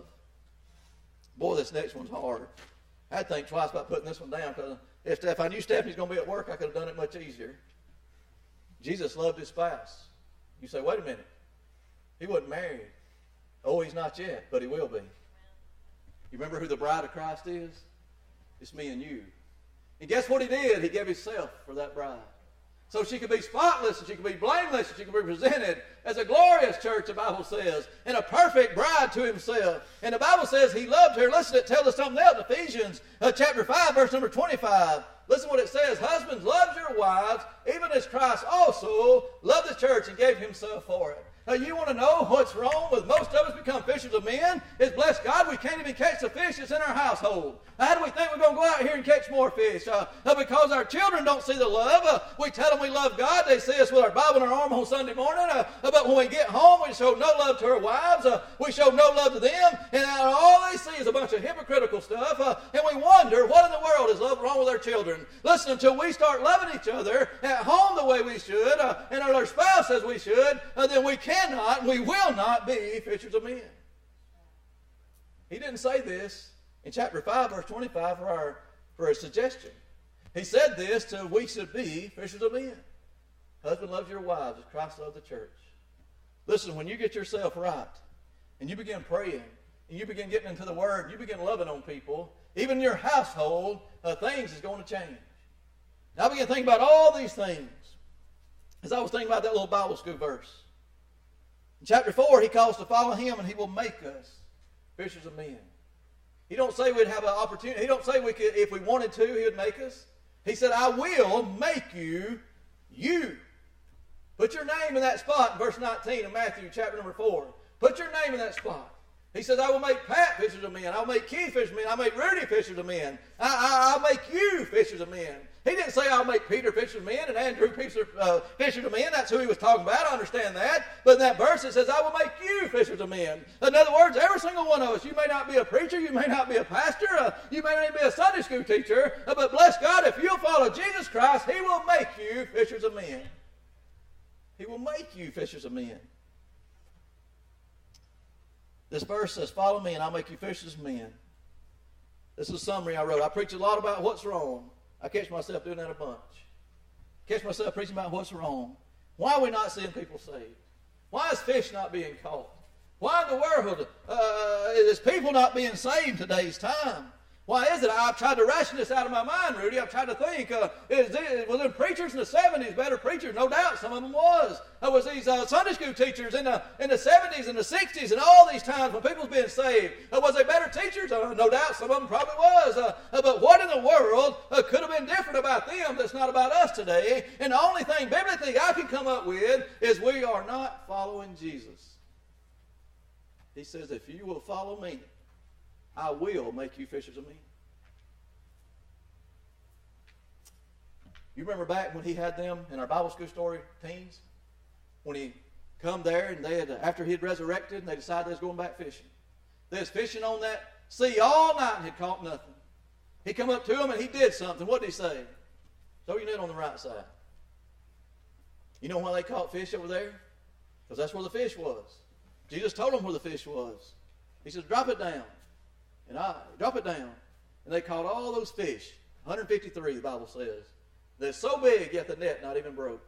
Boy, this next one's hard. I had to think twice about putting this one down because if, if I knew Stephanie's going to be at work, I could have done it much easier. Jesus loved His spouse. You say, wait a minute. He wasn't married. Oh, he's not yet, but he will be. You remember who the bride of Christ is? It's me and you. And guess what he did? He gave himself for that bride. So she could be spotless, and she could be blameless, and she could be presented as a glorious church, the Bible says, and a perfect bride to himself. And the Bible says he loved her. Listen, it tells us something else. Ephesians uh, chapter five, verse number twenty-five. Listen what it says. Husbands, love your wives, even as Christ also loved the church and gave himself for it. Now, you want to know what's wrong with most of us become fishers of men? Is bless God, we can't even catch the fish that's in our household. How do we think we're going to go out here and catch more fish? Uh, uh, because our children don't see the love. Uh, we tell them we love God. They see us with our Bible in our arm on Sunday morning. Uh, but when we get home, we show no love to our wives. Uh, we show no love to them. And uh, all they see is a bunch of hypocritical stuff. Uh, and we wonder, what in the world is love wrong with our children? Listen, until we start loving each other at home the way we should, uh, and our spouse as we should, uh, then we cannot, we will not be fishers of men. He didn't say this in chapter five, verse twenty-five for our for a suggestion. He said this to we should be fishers of men. Husband, love your wives as Christ loved the church. Listen, when you get yourself right and you begin praying and you begin getting into the Word, you begin loving on people, even in your household, uh, things is going to change. Now I began thinking about all these things as I was thinking about that little Bible school verse. In chapter four, he calls to follow him, and he will make us fishers of men. He don't say we'd have an opportunity. He don't say we could, if we wanted to, he would make us. He said, I will make you, you. Put your name in that spot in verse nineteen of Matthew chapter number four. Put your name in that spot. He says, I will make Pat fishers of men. I'll make Keith fishers of men. I'll make Rudy fishers of men. I, I, I'll make you fishers of men. He didn't say I'll make Peter fishers of men and Andrew fishers, uh, fishers of men. That's who he was talking about. I understand that. But in that verse it says, I will make you fishers of men. In other words, every single one of us, you may not be a preacher, you may not be a pastor, uh, you may not even be a Sunday school teacher, uh, but bless God, if you'll follow Jesus Christ, he will make you fishers of men. He will make you fishers of men. This verse says, follow me and I'll make you fishers of men. This is a summary I wrote. I preach a lot about what's wrong. I catch myself doing that a bunch. Catch myself preaching about what's wrong. Why are we not seeing people saved? Why is fish not being caught? Why in the world uh, is people not being saved today's time? Why is it? I've tried to ration this out of my mind, Rudy. I've tried to think, uh, is it, was there preachers in the seventies, better preachers? No doubt, some of them was. There was these uh, Sunday school teachers in the in the seventies and the sixties and all these times when people was being saved. Uh, was they better teachers? Uh, no doubt, some of them probably was. Uh, uh, but what in the world uh, could have been different about them that's not about us today? And the only thing biblically I can come up with is we are not following Jesus. He says, if you will follow me, I will make you fishers of men. You remember back when he had them in our Bible school story, teens? When he come there and they had, after he had resurrected, and they decided they was going back fishing. They was fishing on that sea all night and had caught nothing. He come up to them and he did something. What did he say? Throw your net on the right side. You know why they caught fish over there? Because that's where the fish was. Jesus told them where the fish was. He says, drop it down. And I drop it down. And they caught all those fish. one hundred fifty-three, the Bible says. They're so big, yet the net not even broke.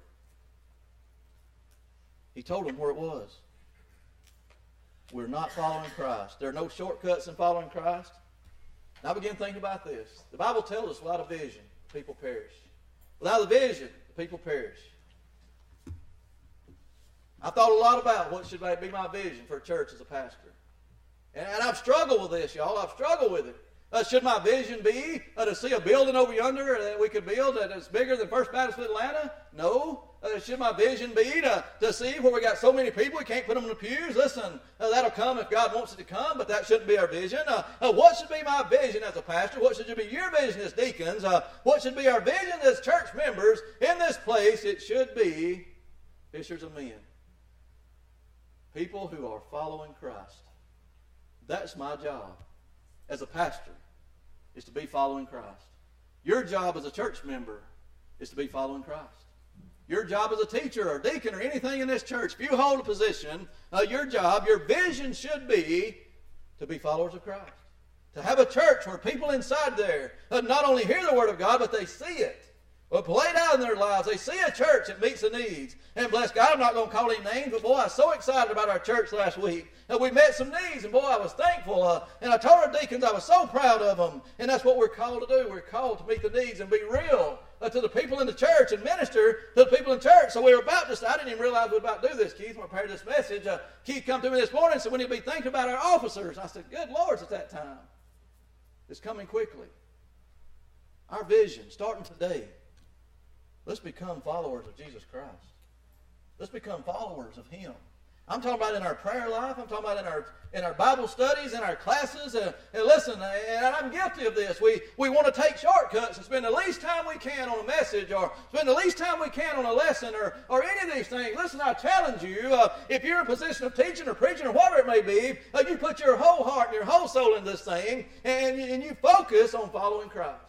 He told them where it was. We're not following Christ. There are no shortcuts in following Christ. And I began thinking about this. The Bible tells us without a vision, people perish. Without a vision, the people perish. I thought a lot about what should be my vision for a church as a pastor. And, and I've struggled with this, y'all. I've struggled with it. Uh, should my vision be uh, to see a building over yonder that we could build that's bigger than First Baptist of Atlanta? No. Uh, should my vision be to, to see where we got so many people we can't put them in the pews? Listen, uh, that'll come if God wants it to come, but that shouldn't be our vision. Uh, uh, what should be my vision as a pastor? What should be your vision as deacons? Uh, what should be our vision as church members in this place? It should be fishers of men. People who are following Christ. That's my job as a pastor, is to be following Christ. Your job as a church member is to be following Christ. Your job as a teacher or deacon or anything in this church, if you hold a position, uh, your job, your vision should be to be followers of Christ. To have a church where people inside there uh, not only hear the Word of God, but they see it. Well, played out in their lives. They see a church that meets the needs. And bless God, I'm not going to call any names, but boy, I was so excited about our church last week. And we met some needs, and boy, I was thankful. Uh, and I told our deacons I was so proud of them. And that's what we're called to do. We're called to meet the needs and be real uh, to the people in the church and minister to the people in church. So we were about to, I didn't even realize we were about to do this, Keith, when I prepared this message. Uh, Keith come to me this morning and said, we need to be thinking about our officers. I said, good Lord, it's at that time. It's coming quickly. Our vision, starting today. Let's become followers of Jesus Christ. Let's become followers of Him. I'm talking about in our prayer life. I'm talking about in our in our Bible studies, in our classes. And, and listen, and I'm guilty of this. We we want to take shortcuts and spend the least time we can on a message, or spend the least time we can on a lesson, or or any of these things. Listen, I challenge you. Uh, if you're in a position of teaching or preaching or whatever it may be, uh, you put your whole heart and your whole soul in this thing, and, and you focus on following Christ.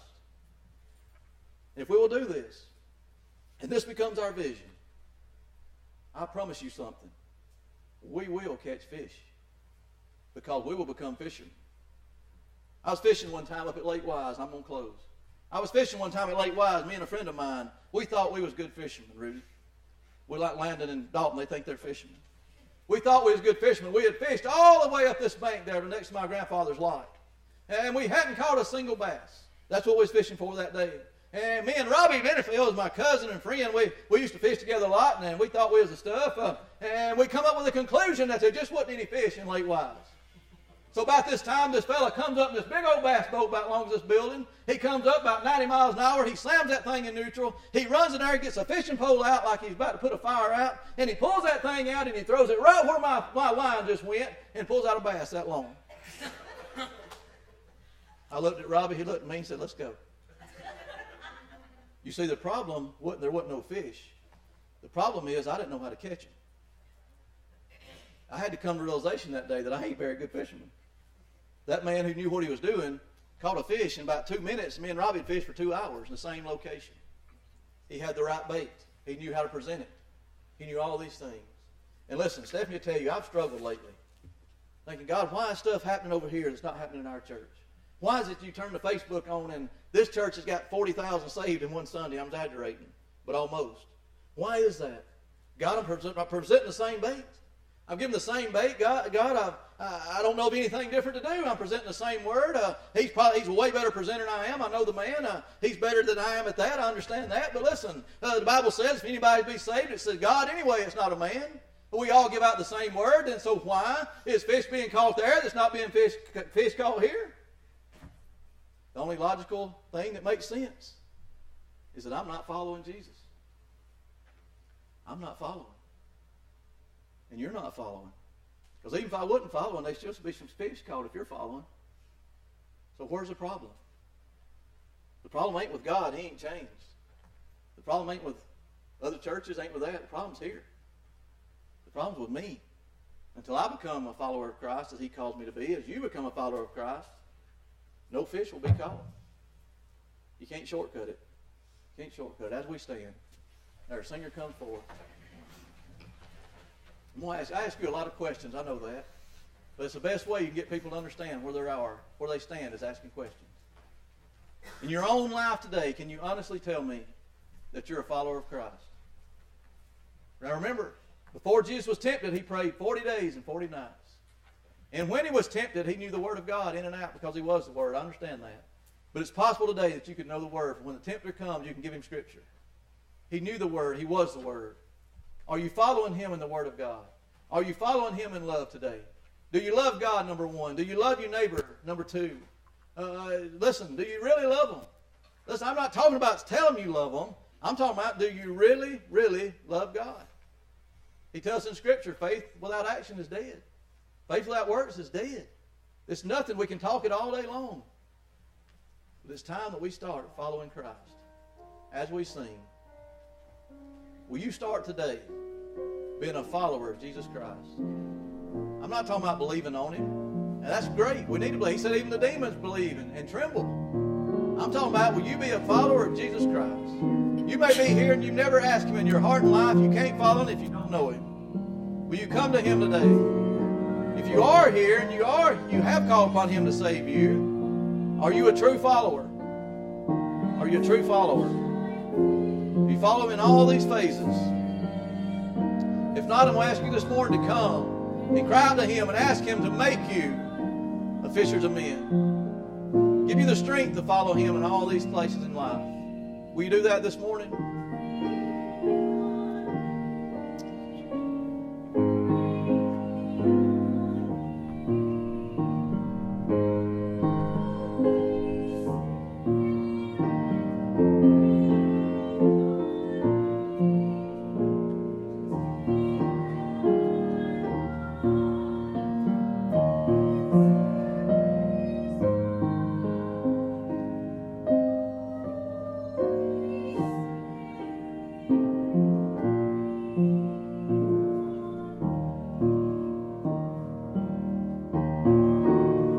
If we will do this, and this becomes our vision, I promise you something. We will catch fish because we will become fishermen. I was fishing one time up at Lake Wise, and I'm going to close. I was fishing one time at Lake Wise, me and a friend of mine. We thought we was good fishermen, Rudy. We like Landon and Dalton. They think they're fishermen. We thought we was good fishermen. We had fished all the way up this bank there next to my grandfather's lot. And we hadn't caught a single bass. That's what we was fishing for that day. And me and Robbie Benefield, my cousin and friend, we, we used to fish together a lot, and we thought we was the stuff. Uh, and we come up with the conclusion that there just wasn't any fish in Lake Wise. So about this time, this fella comes up in this big old bass boat about long as this building. He comes up about ninety miles an hour. He slams that thing in neutral. He runs in there, gets a fishing pole out like he's about to put a fire out, and he pulls that thing out, and he throws it right where my, my line just went, and pulls out a bass that long. I looked at Robbie. He looked at me and said, let's go. You see, the problem wasn't there wasn't no fish. The problem is I didn't know how to catch them. I had to come to realization that day that I ain't a very good fisherman. That man who knew what he was doing caught a fish in about two minutes, and me and Robbie had fished for two hours in the same location. He had the right bait. He knew how to present it. He knew all these things. And listen, Stephanie will tell you, I've struggled lately. Thinking, God, why is stuff happening over here that's not happening in our church? Why is it you turn the Facebook on and this church has got forty thousand saved in one Sunday? I'm exaggerating, but almost. Why is that? God, I'm, present, I'm presenting the same bait. I'm giving the same bait. God, God I've, I, I don't know of anything different to do. I'm presenting the same word. Uh, he's probably he's a way better presenter than I am. I know the man. Uh, he's better than I am at that. I understand that. But listen, uh, the Bible says if anybody be saved, it says God anyway. It's not a man. We all give out the same word. And so why is fish being caught there that's not being fish, fish caught here? The only logical thing that makes sense is that I'm not following Jesus. I'm not following. And you're not following. Because even if I wasn't following, there'd still be some fish caught if you're following. So where's the problem? The problem ain't with God. He ain't changed. The problem ain't with other churches, ain't with that. The problem's here. The problem's with me. Until I become a follower of Christ as he calls me to be, as you become a follower of Christ, no fish will be caught. You can't shortcut it. You can't shortcut it. As we stand, our singer comes forward. I'm going to ask, I ask you a lot of questions, I know that. But it's the best way you can get people to understand where they are, where they stand, is asking questions. In your own life today, can you honestly tell me that you're a follower of Christ? Now remember, before Jesus was tempted, he prayed forty days and forty nights. And when he was tempted, he knew the Word of God in and out because he was the Word. I understand that. But it's possible today that you could know the Word. When the tempter comes, you can give him Scripture. He knew the Word. He was the Word. Are you following him in the Word of God? Are you following him in love today? Do you love God, number one? Do you love your neighbor, number two? Uh, listen, do you really love them? Listen, I'm not talking about telling you love them. I'm talking about, do you really, really love God? He tells in Scripture, faith without action is dead. Faith without works is dead. It's nothing. We can talk it all day long. But it's time that we start following Christ. As we sing, will you start today being a follower of Jesus Christ? I'm not talking about believing on him. And that's great. We need to believe. He said even the demons believe and, and tremble. I'm talking about, will you be a follower of Jesus Christ? You may be here and you've never asked him in your heart and life. You can't follow him if you don't know him. Will you come to him today? If you are here and you are, you have called upon him to save you, are you a true follower? Are you a true follower? Do you follow him in all these phases? If not, I'm going to ask you this morning to come and cry out to him and ask him to make you a fishers of men. Give you the strength to follow him in all these places in life. Will you do that this morning?